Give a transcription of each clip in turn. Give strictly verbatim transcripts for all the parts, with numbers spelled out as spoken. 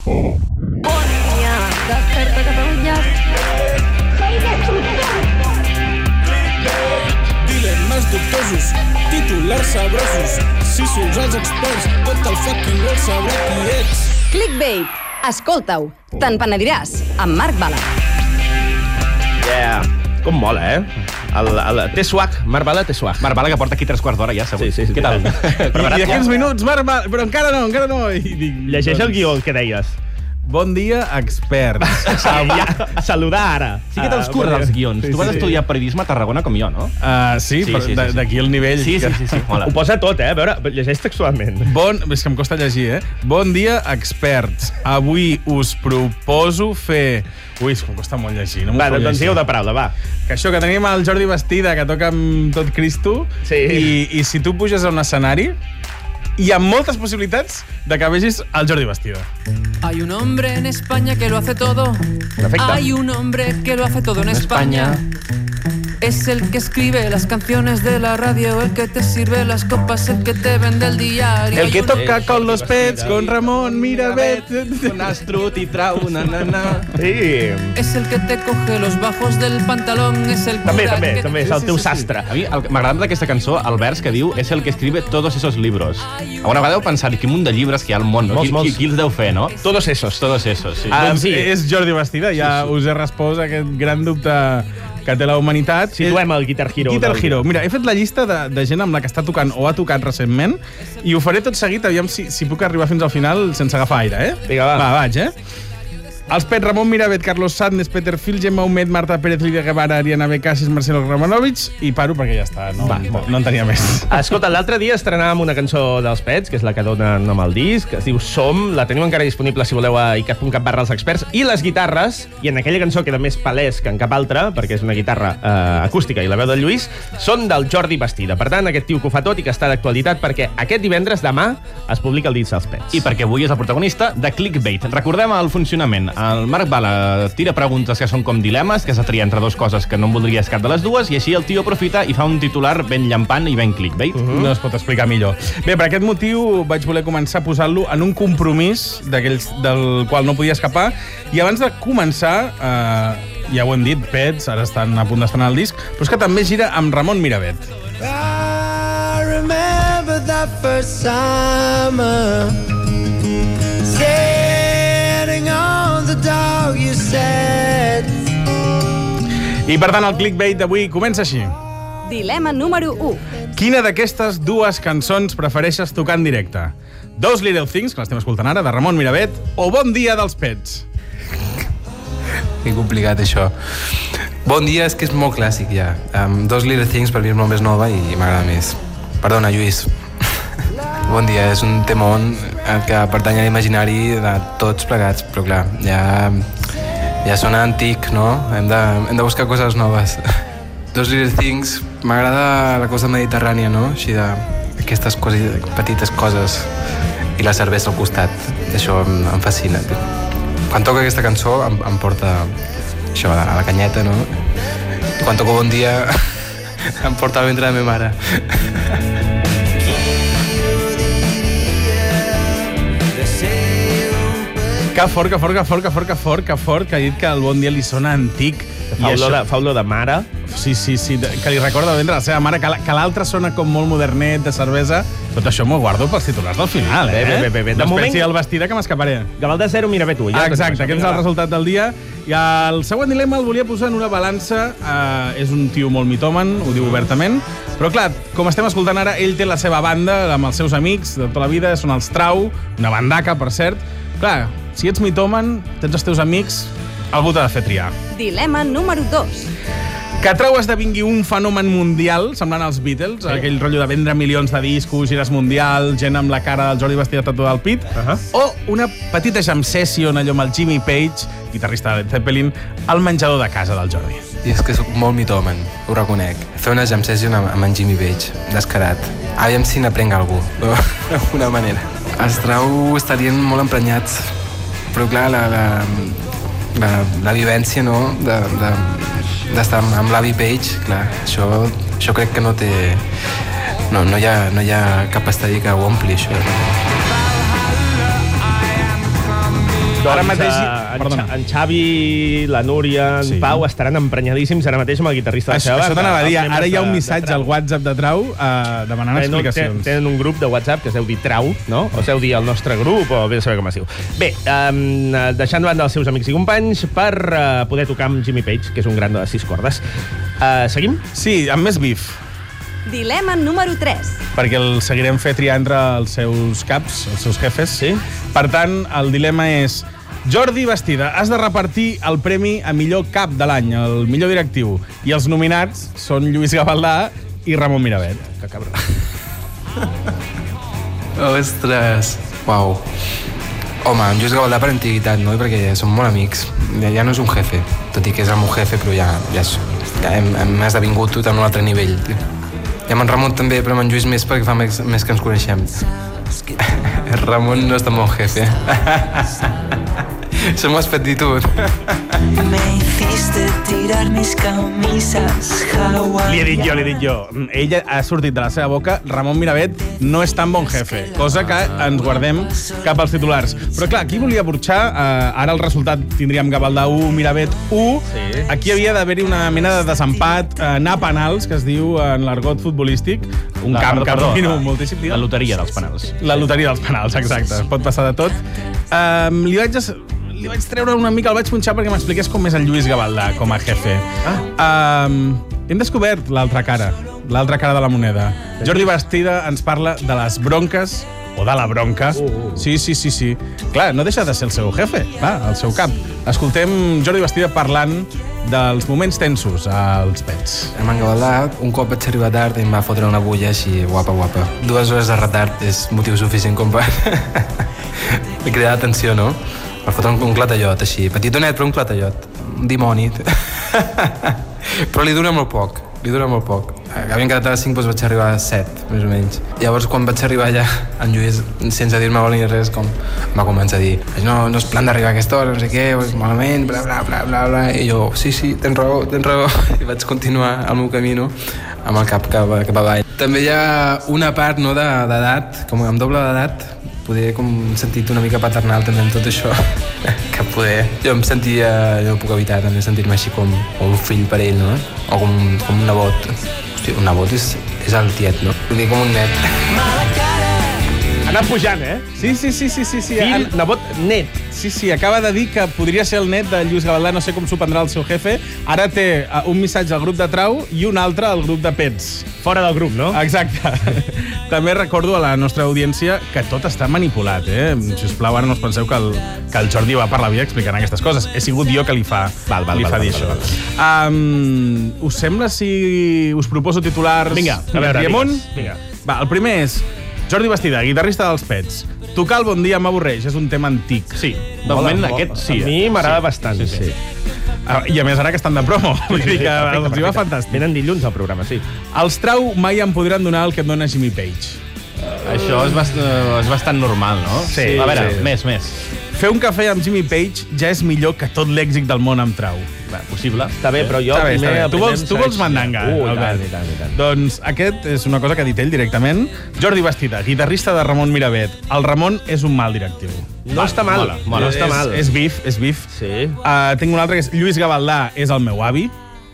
Bon dia, desperta Catalunya. Dilemes dubtosos, titulars sabrosos, si sols els experts, tot el fucking world sabrà qui ets. Clickbait. Escolta-ho. Te'n penediràs. Amb Marc Bala. Yeah. Com mola, eh? El, el T-Swag, Marc Bala, T-Swag. Marc Bala, que porta aquí tres quarts d'hora ja, segur. Sí, sí, Què tal? I d'aquí uns minuts, Marc Bala, però encara no, encara no. I dic, Llegeix el guió, el que deies. Bon dia, experts. Ja, saludar ara. Sí que te'ls curres, els guions. Sí, tu vas sí. estudiar periodisme a Tarragona com jo, no? Uh, sí, Sí, però sí, sí, sí. d'aquí el nivell... Sí, sí, sí, sí. Mola. Ho posa tot, eh? A veure, llegeix textualment. Bon, és que em costa llegir, eh? Bon dia, experts. Avui us proposo fer... Ui, és que em costa molt llegir. No Va, doncs digueu de paraula, va. Que això, que tenim el Jordi Bastida, que toca amb tot Cristo, Sí. i, i si tu puges a un escenari, hi ha moltes possibilitats de que vegis el Jordi Bastida. Hay un hombre en España que lo hace todo. Perfecte. Hay un hombre que lo hace todo en España. Es el que escribe las canciones de la radio, el que te sirve las copas, el que te vende el diario. El que Hay un- toca con los pets, con Ramon Miravet. Un astrut i trau, na, na, na. Sí. Es el que te coge los bajos del pantalón, es el També, cura també, que... també, és el teu sastre. A mi el que m'agrada d'aquesta cançó, el vers que diu, és el que escribe todos esos libros. Alguna vegada heu pensat quin munt de llibres que hi ha al món, no? Molts, Qui, molts. qui, qui els deu fer, no? Todos esos. Todos esos, sí. Ah, Doncs sí. és Jordi Bastida, ja us he respost aquest gran dubte que té la humanitat. Situem el Guitar Hero. Guitar del- Hero. Mira, he fet la llista de, de gent amb la que està tocant o ha tocat recentment i ho faré tot seguit, aviam si, si puc arribar fins al final sense agafar aire, eh? Vinga, va. Va, vaig, eh? Els Pets, Ramon Miravet, Carlos Sadness, Peter Phil, Gemma Humet, Marta Pérez, Lídia Guevara, Ariana Becasis, Marcelo Romanovich, i paro perquè ja està, no, Va, no, no en tenia més. Escolta, l'altre dia estrenàvem una cançó dels Pets, que és la que dona nom al disc, que es diu Som, la tenim encara disponible si voleu a icat punt cat barra els experts, i les guitarres, i en aquella cançó queda més palès que en cap altra, perquè és una guitarra eh, acústica i la veu del Lluís, són del Jordi Bastida. Per tant, aquest tio que ho fa tot i que està d'actualitat, perquè aquest divendres, demà, es publica el disc dels Pets. I perquè avui és el protagonista de Clickbait. Recordem el funcionament. El Marc Bala tira preguntes que són com dilemes, que s'ha de triar entre dues coses que no en voldries cap de les dues, i així el tio aprofita i fa un titular ben llampant i ben clickbait. Uh -huh. No es pot explicar millor. Bé, per aquest motiu vaig voler començar posant-lo en un compromís d'aquells del qual no podia escapar, i abans de començar, eh, ja ho hem dit, Pets, ara estan a punt d'estrenar el disc, però és que també gira amb Ramon Miravet. I remember that first summer, sitting on the dock you said. I per tant, el clickbait d'avui comença així. Dilema número u. Quina d'aquestes dues cançons prefereixes tocar en directe? Those Little Things, que l'estem escoltant ara, de Ramon Miravet, o Bon dia dels Pets? Que complicat, això. Bon dia és que és molt clàssic, ja. Um, Those Little Things per mi és molt més nova i m'agrada més. Perdona, Lluís. Bon dia, és un temón que pertany a l'imaginari de tots plegats, però clar, ja, ja sona antic, no? Hem de, hem de buscar coses noves. Those Little Things, m'agrada la cosa mediterrània, no? Així de aquestes coses, petites coses, i la cervesa al costat. Això em, em fascina. Quan toca aquesta cançó em, em porta això, a la canyeta, no? Quan toco Bon dia em porta al ventre de la meva mare. Que fort, que fort, que fort, que fort, que fort, que fort, que ha dit que el Bon dia li sona antic. Fa olor, de, fa olor de mare. Sí, sí, sí, que li recorda vendre la seva mare, que la- que l'altre sona com molt modernet, de cervesa. Tot això m'ho guardo pels titulars del final, eh? Bé, bé, bé, bé. De No es moment- pensi el Bastida, que m'escaparé. Gavaldà zero, mira bé tu. Ja Exacte, aquest és el resultat del dia. I el següent dilema el volia posar en una balança. Eh, és un tio molt mitòman, ho diu obertament. Però clar, com estem escoltant ara, ell té la seva banda amb els seus amics de tota la vida, són els Trau, una bandaca, per cert. Clar, si ets mitòman, tens els teus amics, algú t'ha de fer triar. Dilema número dos. Que Trau esdevingui un fenomen mundial, semblant als Beatles, sí. Aquell rotllo de vendre milions de discos, gires mundials, gent amb la cara del Jordi Bastida tatuada al pit, Uh -huh. o una petita jam session, allò amb el Jimmy Page, guitarrista de Led Zeppelin, al menjador de casa del Jordi. I és que soc molt mitòman, ho reconec. Fer una jam session amb, amb en Jimmy Page, descarat. Aviam si n'aprenc alguna cosa, d'alguna manera. Els Trau estarien molt emprenyats, però clar, la, la, la, la vivència, no?, de, de, d'estar amb, amb l'avi Page, clar, això, això crec que no té... No, no, hi ha, no hi ha cap estadi que ho ompli, això. Doncs, Ara mateix... eh, en, Perdona. Xa- en Xavi, la Núria, en Sí. Pau estaran emprenyadíssims ara mateix amb el guitarrista de la Això, seva això banda. t'anava a dir. Els membres Ara hi ha un de- de missatge Trau. al WhatsApp de Trau eh, demanant Tenen un- explicacions. Tenen un grup de WhatsApp que es deu dir Trau, no? O es deu dir el nostre grup, o bé a saber com es diu. Bé, um, deixant de banda els seus amics i companys per uh, poder tocar amb Jimmy Page, que és un gran de les sis cordes. Uh, seguim? Sí, amb més bif, Dilema número tres. perquè el seguirem fer triar entre els seus caps, els seus jefes. Sí. Per tant, el dilema és... Jordi Bastida, has de repartir el premi a millor cap de l'any, el millor directiu. I els nominats són Lluís Gavaldà i Ramon Miravet. Que cabró. Ostres, uau. Home, en Lluís Gavaldà per antiguitat, no? I perquè som molt amics. Ja, ja no és un jefe, tot i que és el meu jefe, però ja, ja, és, ja hem, hem esdevingut tot en un altre nivell, tio. I amb en Ramon també, però amb en Lluís més perquè fa més, més que ens coneixem. El Ramon no és tan bon jefe. Somos petitud. Me hiciste tirar mis camisas Hawaii. Li he dit jo, li he dit jo. Ella ha sortit de la seva boca, Ramon Miravet no és tan bon jefe, cosa que ens guardem cap als titulars. Però clar, aquí volia burxar, eh, ara el resultat tindríem Gavaldà u, Miravet u. Sí. Aquí havia d'haver-hi una mena de desempat, eh, anar a penals, que es diu en l'argot futbolístic, un La- camp que perdó, domino la- moltíssim. La loteria dels penals. La loteria dels penals, exacte. Pot passar de tot. Um, li, vaig, es- li vaig treure una mica, el vaig punxar perquè m'expliqués com és el Lluís Gavaldà com a jefe. Ah. Um, hem descobert l'altra cara, l'altra cara de la moneda. Jordi Bastida ens parla de les bronques, o de la bronca. Uh, uh. Sí, sí, sí, sí. Clar, no deixa de ser el seu jefe, va, el seu cap. Escoltem Jordi Bastida parlant dels moments tensos als pets. En en Gavaldà, un cop vaig arribar tard i em va fotre una bulla així, guapa, guapa. Dues hores de retard és motiu suficient com per de cridar l'atenció, no? Per fotre un, un clatallot així, petitonet, però un clatallot. Un dimoni. Però li dura molt poc, li dura molt poc. Havien quedat a les cinc, doncs vaig arribar a set, més o menys. Llavors, quan vaig arribar allà, en Lluís, sense dir-me ni res, com em va començar a dir no, no és plan d'arribar a aquesta hora, no sé què, és malament, bla, bla, bla, bla, bla. I jo, sí, sí, tens raó, tens raó. I vaig continuar el meu camí, no?, amb el cap cap, cap avall. També hi ha una part, no, de- d'edat, com amb doble d'edat, poder com sentit una mica paternal també en tot això, que poder... Jo em sentia, jo no puc evitar també sentir-me així com, com un fill per ell, no? O com, un- com un nebot. Hòstia, un nebot és, és el tiet, no? Vull dir, com un net. Ha anat pujant, eh? Sí, sí, sí, sí, sí. sí. Fill, nebot, net. Sí, sí, acaba de dir que podria ser el net de Lluís Gavaldà, no sé com s'ho prendrà el seu jefe. Ara té uh, un missatge al grup de Trau i un altre al grup de Pets. Fora del grup, no? Exacte. També recordo a la nostra audiència que tot està manipulat, eh? Sisplau, ara no us penseu que el, que el Jordi va per la via explicant aquestes coses. He sigut jo que li fa, Val, val, li val, fa val, dir val, això. Um, us sembla si us proposo titulars? Vinga, a veure, Riem un? digues, vinga. Va, el primer és Jordi Bastida, guitarrista dels Pets. Tocar el Bon Dia m'avorreix, és un tema antic. Sí, de Mola, moment mola. aquest sí. A mi m'agrada Sí, bastant, sí, sí. sí. sí. Ah, I a més ara que estan de promo, vull dir que Perfecte, els hi va perfecte. fantàstic. Venen dilluns al programa, sí. Els Trau mai em podran donar el que em dona Jimmy Page. Això és, bast és bastant normal, no? Sí, A veure, sí. més, més. Fer un cafè amb Jimmy Page ja és millor que tot l'èxit del món amb Trau. Va, possible. Està bé, però jo Està bé, primer... està bé. el Tu primer vols, em tu vols segueix- mandanga, Uh, i tant, Albert. i tant, i tant. Doncs aquest és una cosa que ha dit ell directament. Jordi Bastida, guitarrista de Ramon Miravet. El Ramon és un mal directiu. No està mal, mola, mola. no està és, mal. És bif, és bif. Sí. Uh, tinc un altre que és Lluís Gavaldà, és el meu avi.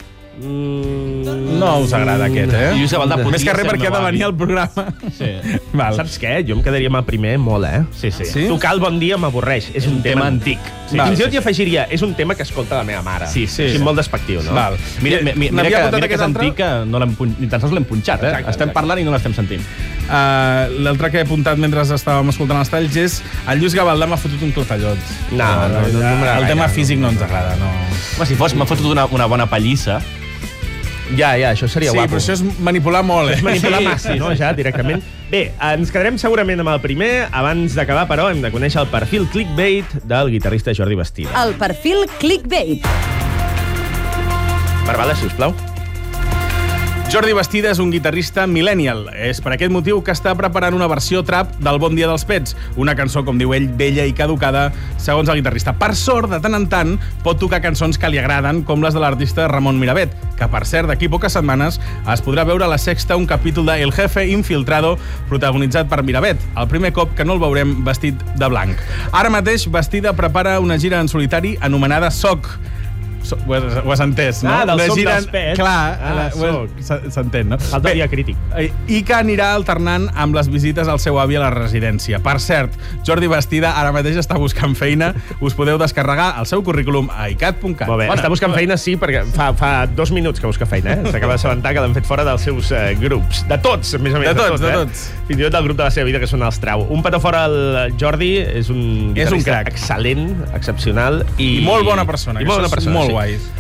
Mm, No us agrada aquest, eh? Lluís Gavaldà podria Més que res ser el perquè ha meu de venir avi. al programa. Sí. Val. Saps què? Jo em quedaria amb el primer molt, eh? Sí, sí. Sí? Tocar el Bon Dia m'avorreix. És, un, tema antic. Sí. Val. Fins i tot hi afegiria, és un tema que escolta la meva mare. Sí, sí. Així molt despectiu, no? Val. Mira, mira, mira, N'havia que, apuntat mira que és aquest altre? antic, que no l'hem pun- ni tan sols l'hem punxat, eh? Exacte, estem exacte. parlant i no l'estem sentint. Uh, L'altre que he apuntat mentre estàvem escoltant els talls és el Lluís Gavaldà m'ha fotut un clatallot. No, no, no, no m'agrada El tema gaire, físic no. no ens agrada, no. Home, si fos, m'ha fotut una, una bona pallissa. Ja, ja, això seria Sí, guapo. però això és manipular molt, eh? És manipular Sí, massa, sí, no? sí. Ja, directament. Bé, ens quedarem segurament amb el primer. Abans d'acabar, però, hem de conèixer el perfil clickbait del guitarrista Jordi Bastida. El perfil clickbait. Barbala, sisplau. Jordi Bastida és un guitarrista millennial. És per aquest motiu que està preparant una versió trap del Bon dia dels Pets, una cançó, com diu ell, vella i caducada, segons el guitarrista. Per sort, de tant en tant, pot tocar cançons que li agraden, com les de l'artista Ramon Miravet, que, per cert, d'aquí poques setmanes es podrà veure a La Sexta un capítol de El Jefe Infiltrado, protagonitzat per Miravet, el primer cop que no el veurem vestit de blanc. Ara mateix, Bastida prepara una gira en solitari anomenada Soc. So, ho, has, ho has entès, no? Ah, del Una Soc gira- dels Pets. Clar, Ah, la- Soc. s- s'entén, no? Falta Bé, dia crític. I que anirà alternant amb les visites al seu avi a la residència. Per cert, Jordi Bastida ara mateix està buscant feina. Us podeu descarregar el seu currículum a i cat punt cat. Molt bé, Bona. està buscant feina, sí, perquè fa, fa dos minuts que busca feina, eh? S'acaba d'assabentar que l'han fet fora dels seus eh, grups. De tots, a més a més. De tots, de eh? tots. Fins i tot del grup de la seva vida, que són els Trau. Un petó fora al Jordi, és un És un guitarrista crac. excel·lent, excepcional. I, I molt bona persona, I que molt bona això és persona, molt sí. guai.